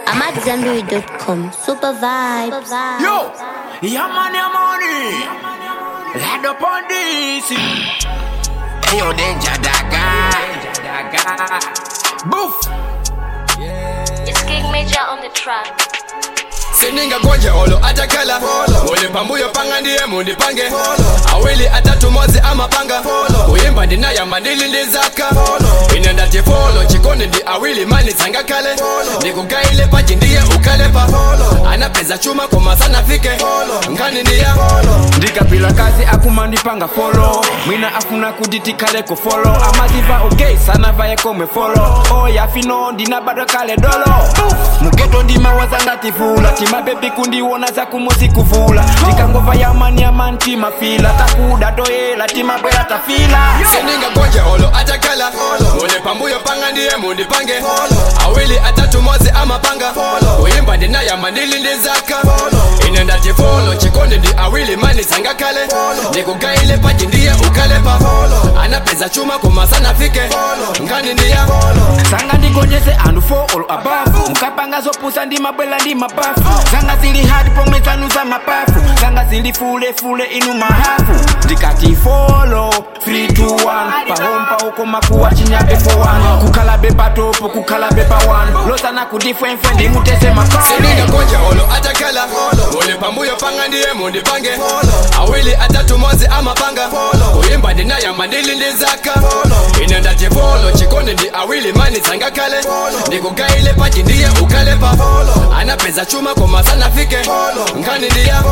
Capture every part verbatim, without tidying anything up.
I'm at Zambiri dot com. Super vibes. Yo, yeah man, yeah money. Lad up on this. Hey yo, danger daga, daga. Boof. It's King Major on the track. Seninga gonje olo atakala Ole pambuyo panga ndiye mundi pange Awili atatu mozi ama panga Uyimba ndina ya mandili ndi zaka Inenda tifolo chikoni ndi awili mani zanga kale Nikugaile pachi ndiye ukalepa Anapeza chuma koma sana fike Ngani ndiya Ndika pila kazi akumandi panga follow Mwina afuna kuditi kale ko follow Amaziva okay sana vaye kome follow Oh ya fino ndina bado kale dolo Mugeto ndima wazanga tifula Tima baby kundi wona za kumusi kuvula Ndika ngova ya mani ya manti mafila Takuda toela tima bwela tafila Seninga gonje olo atakala Ole pambuyo panga ndiye mundi pange Awili atatu mozi ama panga Uyimba ndina ya mandili ndi zaka Inenda tifolo chikoni ndi awili mani zanga kale Nikugaile pachi ndiye ukalepa Anapeza chuma koma sana fike Ngani ndiya Sanga ndigonyese andu fo olo abafu Mukapanga zopusa ndi mabwela ndi mapafu Sanga zili hard promesa nuza mapafu Sanga zili fule fule inu mahafu Ndikati follow three two one Pahompa uko makuwa chinyabe for one Kukala beba topo kukala beba one Losa na kudifwen fendi mutese makone Seninga gonje olo atakala Ole pambuyo panga ndiye mundi pange Awili atatu mozi ama panga Uyimba ndina ya mandili ndi zaka Inenda tifolo chikoni ndi awili mani zanga kale Nikugaile pachi ndiye ukalepa Anapeza chuma koma sana fike Ngani ndiya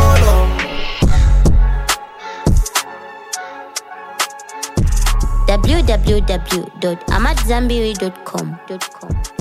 w w w dot amat zambiri dot com